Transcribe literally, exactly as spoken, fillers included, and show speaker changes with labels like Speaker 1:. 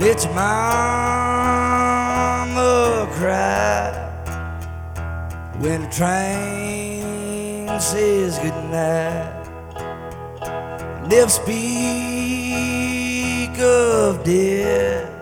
Speaker 1: Let your mama cry when the train says goodnight. Never speak of death